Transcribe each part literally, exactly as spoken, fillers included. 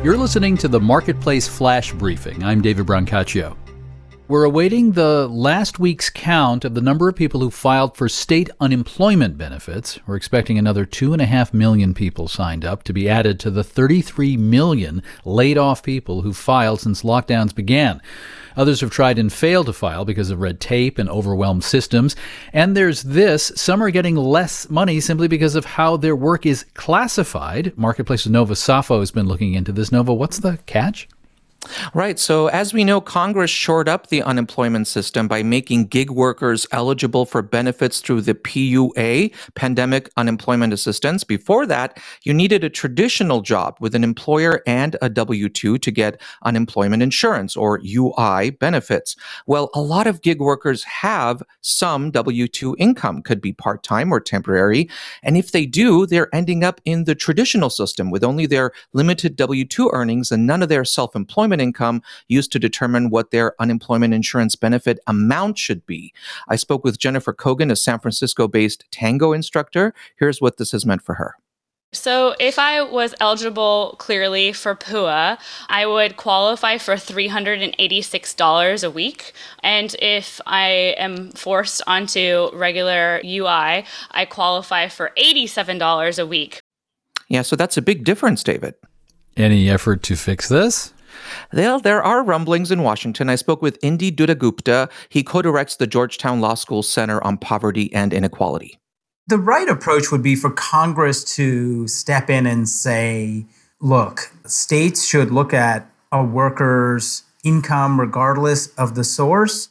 You're listening to the Marketplace Flash Briefing. I'm David Brancaccio. We're awaiting the last week's count of the number of people who filed for state unemployment benefits. We're expecting another two and a half million people signed up to be added to the thirty-three million laid off people who filed since lockdowns began. Others have tried and failed to file because of red tape and overwhelmed systems. And there's this, some are getting less money simply because of how their work is classified. Marketplace's Nova Safo has been looking into this. Nova, what's the catch? Right. So as we know, Congress shored up the unemployment system by making gig workers eligible for benefits through the P U A, Pandemic Unemployment Assistance. Before that, you needed a traditional job with an employer and a W two to get unemployment insurance, or U I, benefits. Well, a lot of gig workers have some W two income, could be part-time or temporary. And if they do, they're ending up in the traditional system with only their limited W two earnings and none of their self-employment income used to determine what their unemployment insurance benefit amount should be. I spoke with Jennifer Kogan, a San Francisco-based tango instructor. Here's what this has meant for her. So if I was eligible clearly for P U A, I would qualify for three hundred eighty-six dollars a week. And if I am forced onto regular U I, I qualify for eighty-seven dollars a week. Yeah, so that's a big difference, David. Any effort to fix this? Well, there are rumblings in Washington. I spoke with Indy Dutta-Gupta. He co-directs the Georgetown Law School Center on Poverty and Inequality. The right approach would be for Congress to step in and say, look, states should look at a worker's income regardless of the source.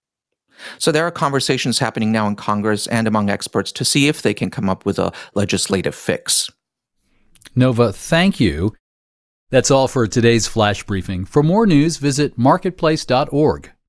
So there are conversations happening now in Congress and among experts to see if they can come up with a legislative fix. Nova, thank you. That's all for today's Flash Briefing. For more news, visit marketplace dot org.